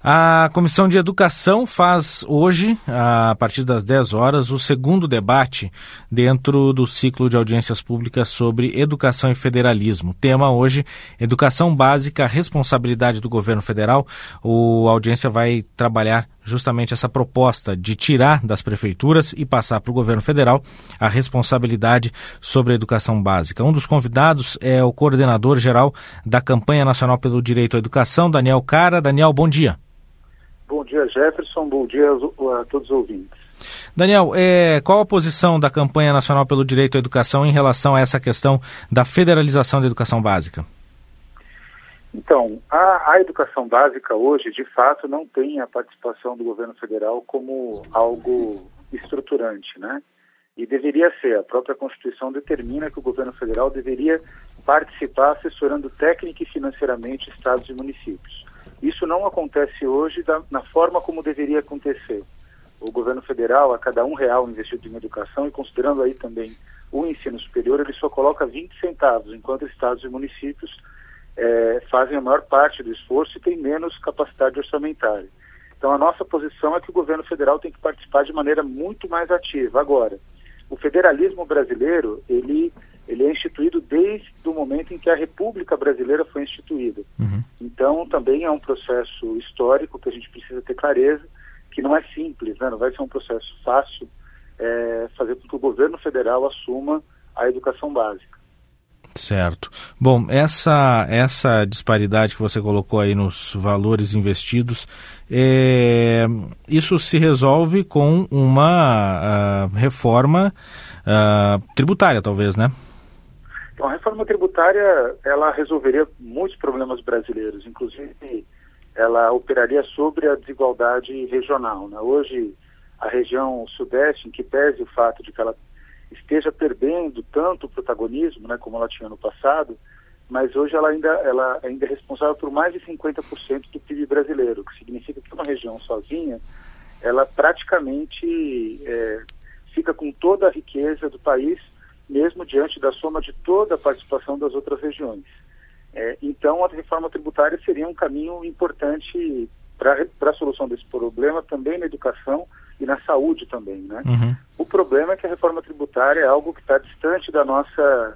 A Comissão de Educação faz hoje, a partir das 10 horas, o segundo debate dentro do ciclo de audiências públicas sobre educação e federalismo. O tema hoje, Educação Básica, Responsabilidade do Governo Federal. A audiência vai trabalhar justamente essa proposta de tirar das prefeituras e passar para o governo federal a responsabilidade sobre a educação básica. Um dos convidados é o coordenador-geral da Campanha Nacional pelo Direito à Educação, Daniel Cara. Daniel, bom dia. Bom dia, Jefferson. Bom dia a todos os ouvintes. Daniel, qual a posição da Campanha Nacional pelo Direito à Educação em relação a essa questão da federalização da educação básica? Então, a educação básica hoje, de fato, não tem a participação do governo federal como algo estruturante, né? E deveria ser. A própria Constituição determina que o governo federal deveria participar assessorando técnica e financeiramente estados e municípios. Isso não acontece hoje na forma como deveria acontecer. O governo federal, a cada R$1 investido em educação, e considerando aí também o ensino superior, ele só coloca 20 centavos, enquanto estados e municípios fazem a maior parte do esforço e têm menos capacidade orçamentária. Então, a nossa posição é que o governo federal tem que participar de maneira muito mais ativa. Agora, o federalismo brasileiro, ele é instituído desde o momento em que a República Brasileira foi instituída. Uhum. Então, também é um processo histórico que a gente precisa ter clareza, que não é simples, né? Não vai ser um processo fácil fazer com que o governo federal assuma a educação básica. Certo. Bom, essa disparidade que você colocou aí nos valores investidos, isso se resolve com uma reforma tributária, talvez, né? Então, a reforma tributária, ela resolveria muitos problemas brasileiros, inclusive ela operaria sobre a desigualdade regional, né? Hoje, a região sudeste, em que pese o fato de que ela esteja perdendo tanto protagonismo, né, como ela tinha no passado, mas hoje ela ainda é responsável por mais de 50% do PIB brasileiro, o que significa que uma região sozinha, ela praticamente fica com toda a riqueza do país, mesmo diante da soma de toda a participação das outras regiões. Então, a reforma tributária seria um caminho importante para a solução desse problema, também na educação e na saúde também, né? Uhum. O problema é que a reforma tributária é algo que está distante da nossa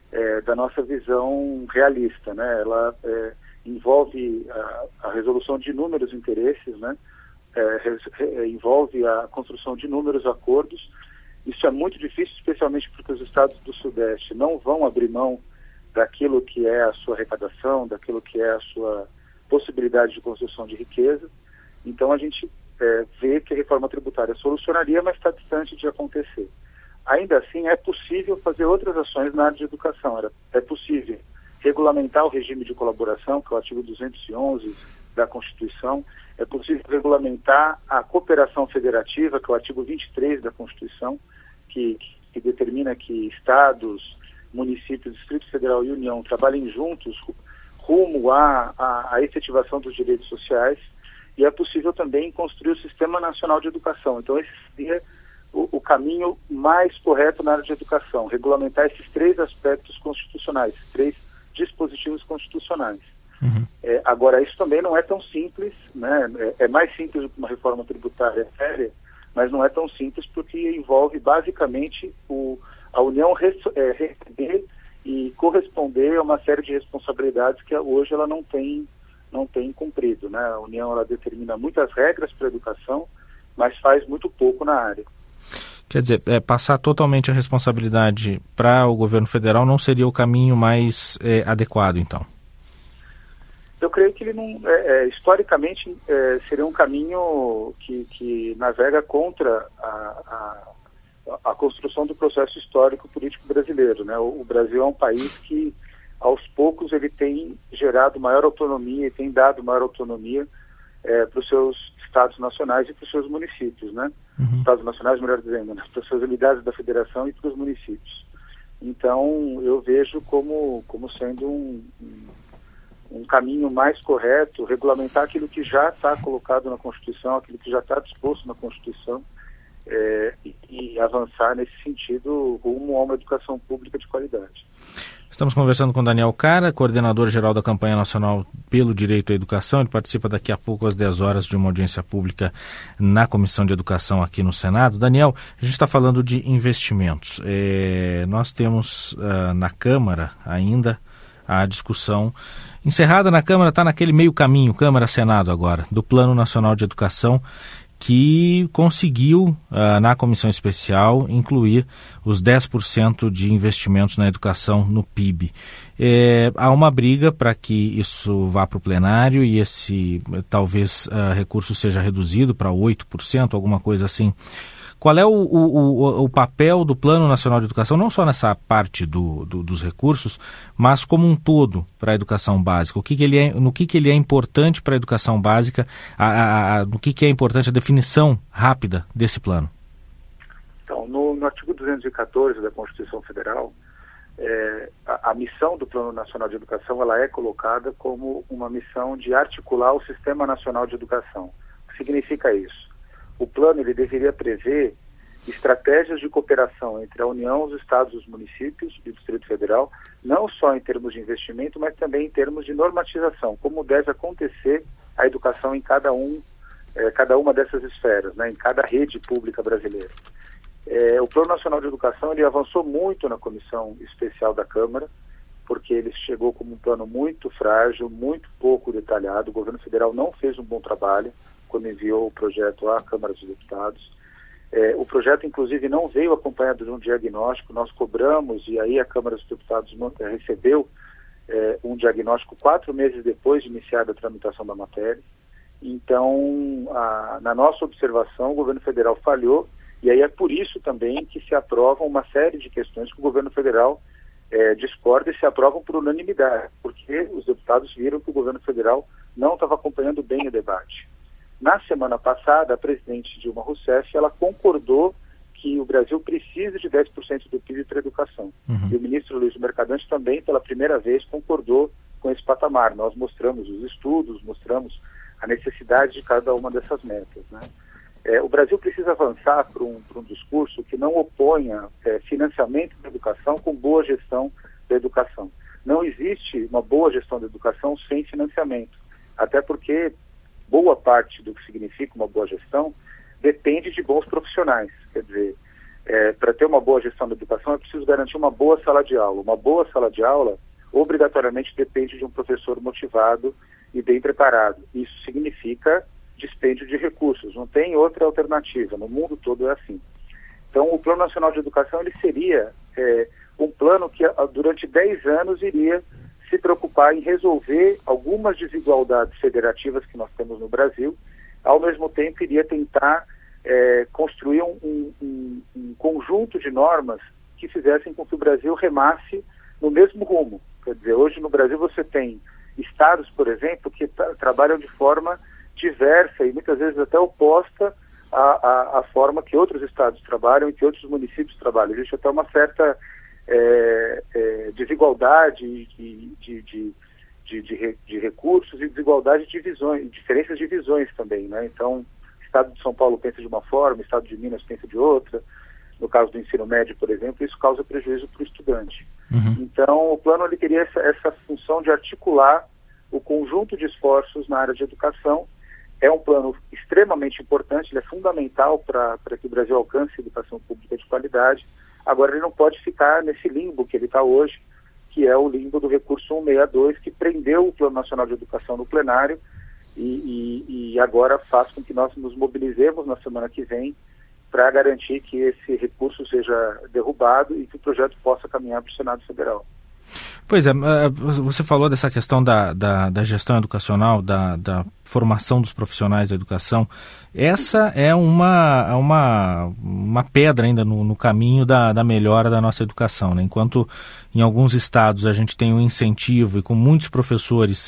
visão realista, né? Ela envolve a resolução de inúmeros interesses, né? Envolve a construção de inúmeros acordos. Isso é muito difícil, especialmente porque os estados do Sudeste não vão abrir mão daquilo que é a sua arrecadação, daquilo que é a sua possibilidade de construção de riqueza. Então, a gente vê que a reforma tributária solucionaria, mas está distante de acontecer. Ainda assim, é possível fazer outras ações na área de educação. É possível regulamentar o regime de colaboração, que é o artigo 211 da Constituição. É possível regulamentar a cooperação federativa, que é o artigo 23 da Constituição, que determina que estados, municípios, Distrito Federal e União trabalhem juntos rumo à efetivação dos direitos sociais. E é possível também construir o Sistema Nacional de Educação. Então, esse seria o caminho mais correto na área de educação, regulamentar esses três aspectos constitucionais, três dispositivos constitucionais. Uhum. Agora, isso também não é tão simples, né? É mais simples do que uma reforma tributária séria, mas não é tão simples porque envolve basicamente a União receber e corresponder a uma série de responsabilidades que hoje ela não tem cumprido, né? A União ela determina muitas regras para a educação, mas faz muito pouco na área. Quer dizer, passar totalmente a responsabilidade para o governo federal não seria o caminho mais adequado, então? Eu creio que ele não, historicamente, seria um caminho que navega contra a construção do processo histórico político brasileiro, né? O Brasil é um país que aos poucos ele tem gerado maior autonomia e tem dado maior autonomia para os seus estados nacionais e para os seus municípios, né? Uhum. Estados nacionais, melhor dizendo, né? Para as suas unidades da federação e para os municípios. Então, eu vejo como sendo um caminho mais correto, regulamentar aquilo que já está colocado na Constituição, aquilo que já está disposto na Constituição e avançar nesse sentido rumo a uma educação pública de qualidade. Estamos conversando com Daniel Cara, coordenador-geral da Campanha Nacional pelo Direito à Educação. Ele participa daqui a pouco às 10 horas de uma audiência pública na Comissão de Educação aqui no Senado. Daniel, a gente está falando de investimentos. Nós temos na Câmara ainda a discussão encerrada na Câmara, está naquele meio caminho, Câmara-Senado agora, do Plano Nacional de Educação, que conseguiu, na comissão especial, incluir os 10% de investimentos na educação no PIB. Há uma briga para que isso vá para o plenário e esse, talvez, recurso seja reduzido para 8%, alguma coisa assim. Qual é o papel do Plano Nacional de Educação, não só nessa parte dos recursos, mas como um todo para a educação básica? No que ele é importante para a educação básica, no que é importante a definição rápida desse plano? Então, no artigo 214 da Constituição Federal, a missão do Plano Nacional de Educação ela é colocada como uma missão de articular o Sistema Nacional de Educação. O que significa isso? O plano ele deveria prever estratégias de cooperação entre a União, os estados, os municípios e o Distrito Federal, não só em termos de investimento, mas também em termos de normatização, como deve acontecer a educação em cada uma dessas esferas, né, em cada rede pública brasileira. O Plano Nacional de Educação ele avançou muito na comissão especial da Câmara, porque ele chegou como um plano muito frágil, muito pouco detalhado. O governo federal não fez um bom trabalho quando enviou o projeto à Câmara dos Deputados. O projeto, inclusive, não veio acompanhado de um diagnóstico. Nós cobramos, e aí a Câmara dos Deputados recebeu um diagnóstico 4 meses depois de iniciada a tramitação da matéria. Então, na nossa observação, o governo federal falhou, e aí é por isso também que se aprovam uma série de questões que o governo federal discorda e se aprovam por unanimidade, porque os deputados viram que o governo federal não estava acompanhando bem o debate. Na semana passada, a presidente Dilma Rousseff, ela concordou que o Brasil precisa de 10% do PIB para a educação. Uhum. E o ministro Luiz Mercadante também, pela primeira vez, concordou com esse patamar. Nós mostramos os estudos, mostramos a necessidade de cada uma dessas metas, né? O Brasil precisa avançar para um discurso que não oponha financiamento da educação com boa gestão da educação. Não existe uma boa gestão da educação sem financiamento, até porque boa parte do que significa uma boa gestão depende de bons profissionais. Quer dizer, para ter uma boa gestão da educação é preciso garantir uma boa sala de aula. Uma boa sala de aula obrigatoriamente depende de um professor motivado e bem preparado. Isso significa dispêndio de recursos, não tem outra alternativa, no mundo todo é assim. Então o Plano Nacional de Educação ele seria um plano que durante 10 anos iria se preocupar em resolver algumas desigualdades federativas que nós temos no Brasil, ao mesmo tempo iria tentar construir um conjunto de normas que fizessem com que o Brasil remasse no mesmo rumo. Quer dizer, hoje no Brasil você tem estados, por exemplo, que trabalham de forma diversa e muitas vezes até oposta à forma que outros estados trabalham e que outros municípios trabalham. Existe até uma certa desigualdade de recursos e desigualdade de visões, diferenças de visões também, né? Então, o estado de São Paulo pensa de uma forma, o estado de Minas pensa de outra. No caso do ensino médio, por exemplo, isso causa prejuízo para o estudante. Uhum. Então, o plano ele teria essa função de articular o conjunto de esforços na área de educação. É um plano extremamente importante, ele é fundamental para que o Brasil alcance a educação pública de qualidade. Agora, ele não pode ficar nesse limbo que ele está hoje, que é o limbo do recurso 162, que prendeu o Plano Nacional de Educação no plenário e agora faz com que nós nos mobilizemos na semana que vem para garantir que esse recurso seja derrubado e que o projeto possa caminhar para o Senado Federal. Pois é, você falou dessa questão da gestão educacional, da formação dos profissionais da educação. Essa é uma pedra ainda no caminho da melhora da nossa educação, né? Enquanto em alguns estados a gente tem um incentivo e com muitos professores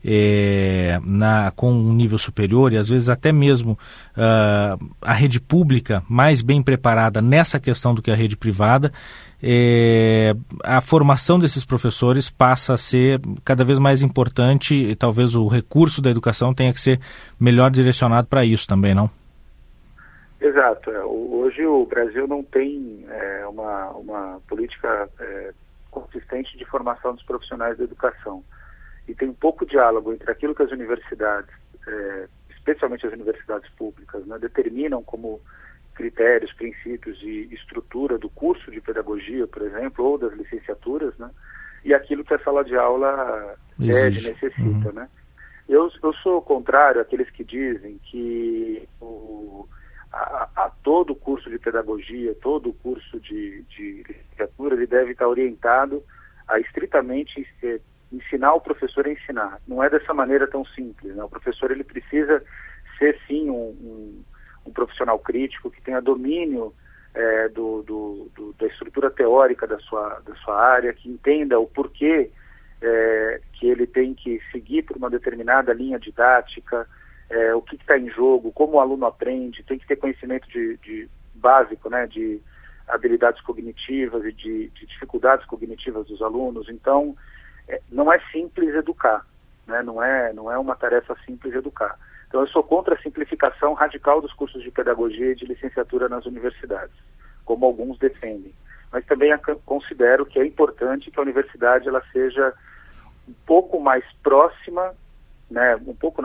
com um nível superior e às vezes até mesmo a rede pública mais bem preparada nessa questão do que a rede privada, a formação desses professores passa a ser cada vez mais importante e talvez o recurso da educação tenha que ser melhor direcionado para isso também, não? Exato. Hoje o Brasil não tem uma política consistente de formação dos profissionais da educação. E tem pouco diálogo entre aquilo que as universidades, especialmente as universidades públicas, né, determinam como critérios, princípios e estrutura do curso de pedagogia, por exemplo, ou das licenciaturas, né, e aquilo que a sala de aula necessita. Né? Eu sou contrário àqueles que dizem que a todo curso de pedagogia, todo curso de licenciatura, ele deve estar orientado a estritamente ensinar o professor a ensinar. Não é dessa maneira tão simples, né? O professor ele precisa ser, sim, um profissional crítico, que tenha domínio da estrutura teórica da sua área, que entenda o porquê que ele tem que seguir por uma determinada linha didática, o que está em jogo, como o aluno aprende, tem que ter conhecimento de básico, né, de habilidades cognitivas e de dificuldades cognitivas dos alunos. Então, não é simples educar, né? Não é uma tarefa simples educar. Então, eu sou contra a simplificação radical dos cursos de pedagogia e de licenciatura nas universidades, como alguns defendem. Mas também considero que é importante que a universidade ela seja um pouco mais próxima, né?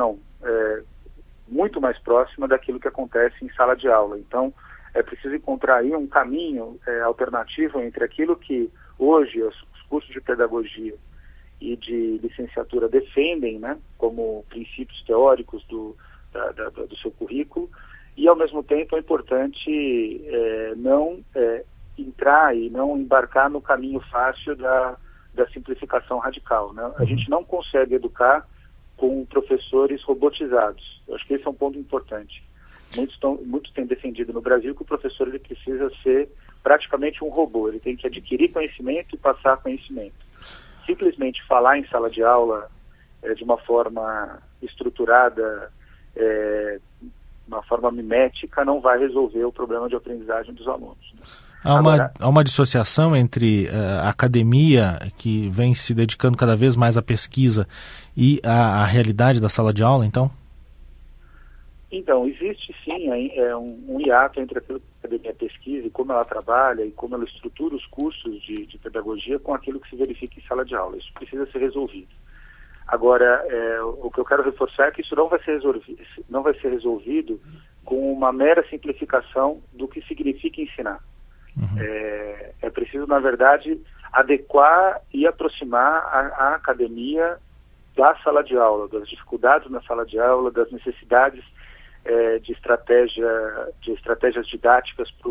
Muito mais próxima daquilo que acontece em sala de aula. Então, é preciso encontrar aí um caminho alternativo entre aquilo que hoje os cursos de pedagogia e de licenciatura defendem, né, como princípios teóricos do seu currículo, e ao mesmo tempo é importante não entrar e não embarcar no caminho fácil da simplificação radical, né? A gente não consegue educar com professores robotizados. Eu acho que esse é um ponto importante. Muitos têm defendido no Brasil que o professor ele precisa ser praticamente um robô, ele tem que adquirir conhecimento e passar conhecimento. Simplesmente falar em sala de aula de uma forma estruturada, uma forma mimética, não vai resolver o problema de aprendizagem dos alunos. Há uma dissociação entre a academia, que vem se dedicando cada vez mais à pesquisa, e a realidade da sala de aula, então? Então, existe sim um hiato entre a academia pesquisa e como ela trabalha e como ela estrutura os cursos de pedagogia com aquilo que se verifica em sala de aula. Isso precisa ser resolvido. Agora, o que eu quero reforçar é que isso não vai ser resolvido com uma mera simplificação do que significa ensinar. É preciso, na verdade, adequar e aproximar a academia da sala de aula, das dificuldades na sala de aula, das necessidades de estratégias didáticas para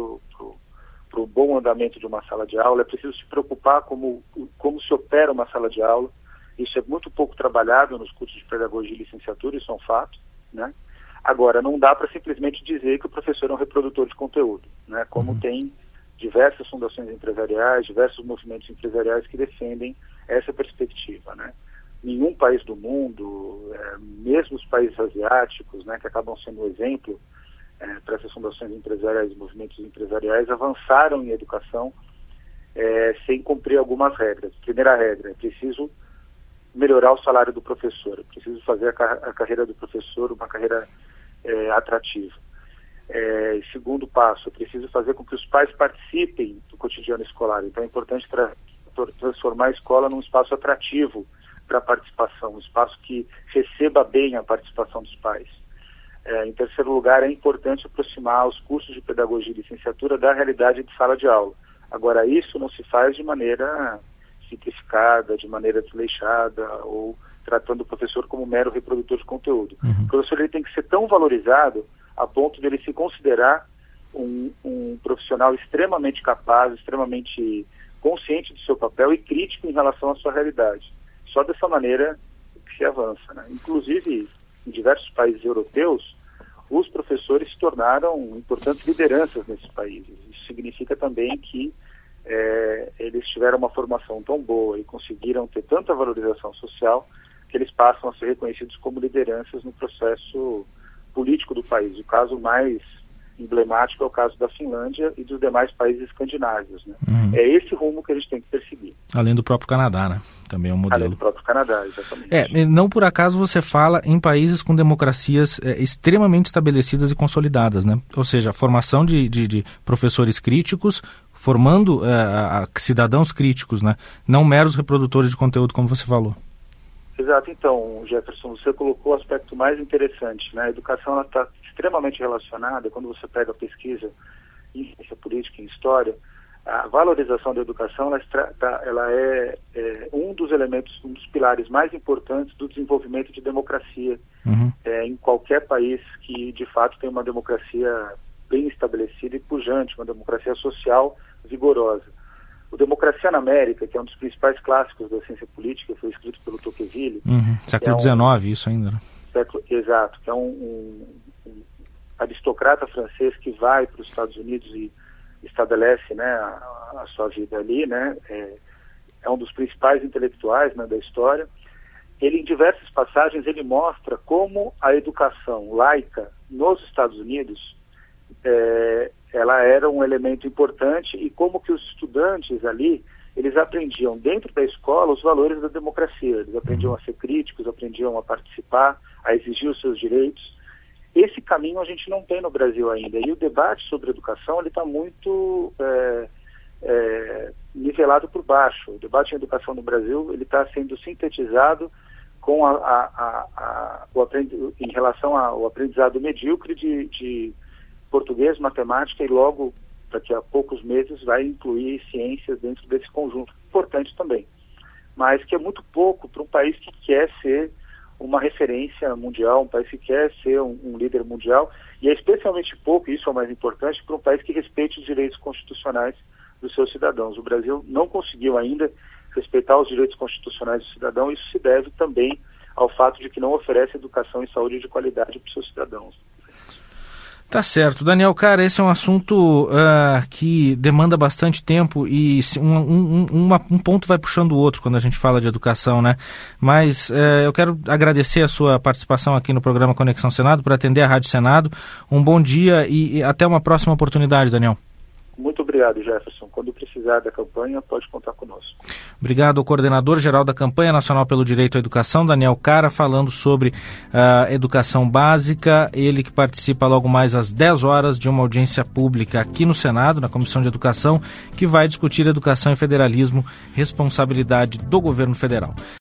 o bom andamento de uma sala de aula. É preciso se preocupar como se opera uma sala de aula. Isso é muito pouco trabalhado nos cursos de pedagogia e licenciatura, isso é um fato, né? Agora, não dá para simplesmente dizer que o professor é um reprodutor de conteúdo, né? Como tem diversas fundações empresariais, diversos movimentos empresariais que defendem essa perspectiva, né? Nenhum país do mundo, mesmo os países asiáticos, né, que acabam sendo um exemplo para essas fundações empresariais e movimentos empresariais, avançaram em educação sem cumprir algumas regras. Primeira regra, é preciso melhorar o salário do professor, é preciso fazer a carreira do professor uma carreira atrativa. Segundo passo, é preciso fazer com que os pais participem do cotidiano escolar. Então é importante transformar a escola num espaço atrativo para a participação, um espaço que receba bem a participação dos pais. Em terceiro lugar, é importante aproximar os cursos de pedagogia e licenciatura da realidade de sala de aula. Agora, isso não se faz de maneira simplificada, de maneira desleixada, ou tratando o professor como mero reprodutor de conteúdo. O professor ele tem que ser tão valorizado a ponto de ele se considerar um profissional extremamente capaz, extremamente consciente do seu papel e crítico em relação à sua realidade. Só dessa maneira que se avança, né? Inclusive, em diversos países europeus, os professores se tornaram importantes lideranças nesses países. Isso significa também que eles tiveram uma formação tão boa e conseguiram ter tanta valorização social que eles passam a ser reconhecidos como lideranças no processo político do país. O caso mais emblemático é o caso da Finlândia e dos demais países escandinavos, né? É esse rumo que a gente tem que perseguir. Além do próprio Canadá, né? Também é um modelo. Além do próprio Canadá, exatamente. Não por acaso você fala em países com democracias extremamente estabelecidas e consolidadas, né? Ou seja, a formação de professores críticos, formando cidadãos críticos, né? Não meros reprodutores de conteúdo, como você falou. Exato. Então, Jefferson, você colocou o aspecto mais interessante, né? A educação está extremamente relacionada, quando você pega a pesquisa em ciência política e em história, a valorização da educação ela é um dos elementos, um dos pilares mais importantes do desenvolvimento de democracia em qualquer país que, de fato, tem uma democracia bem estabelecida e pujante, uma democracia social vigorosa. O Democracia na América, que é um dos principais clássicos da ciência política, foi escrito pelo Tocqueville. Século XIX, isso ainda. Né? Exato, que é um aristocrata francês que vai para os Estados Unidos e estabelece, né, a sua vida ali, né, é um dos principais intelectuais, né, da história. Ele, em diversas passagens, ele mostra como a educação laica nos Estados Unidos ela era um elemento importante e como que os estudantes ali, eles aprendiam dentro da escola os valores da democracia. Eles aprendiam a ser críticos, aprendiam a participar, a exigir os seus direitos. Esse caminho a gente não tem no Brasil ainda. E o debate sobre educação ele está muito nivelado por baixo. O debate em educação no Brasil ele está sendo sintetizado com em relação ao aprendizado medíocre de português, matemática e logo, daqui a poucos meses, vai incluir ciências dentro desse conjunto. Importante também. Mas que é muito pouco para um país que quer ser uma referência mundial, um país que quer ser um líder mundial, e é especialmente pouco, isso é o mais importante, para um país que respeite os direitos constitucionais dos seus cidadãos. O Brasil não conseguiu ainda respeitar os direitos constitucionais do cidadão, isso se deve também ao fato de que não oferece educação e saúde de qualidade para os seus cidadãos. Tá certo. Daniel Cara, esse é um assunto que demanda bastante tempo e um ponto vai puxando o outro quando a gente fala de educação, né? Mas eu quero agradecer a sua participação aqui no programa Conexão Senado, por atender a Rádio Senado. Um bom dia e até uma próxima oportunidade, Daniel. Muito obrigado, Jefferson. Quando precisar da campanha, pode contar conosco. Obrigado ao coordenador-geral da Campanha Nacional pelo Direito à Educação, Daniel Cara, falando sobre educação básica. Ele que participa logo mais às 10 horas de uma audiência pública aqui no Senado, na Comissão de Educação, que vai discutir educação e federalismo, responsabilidade do governo federal.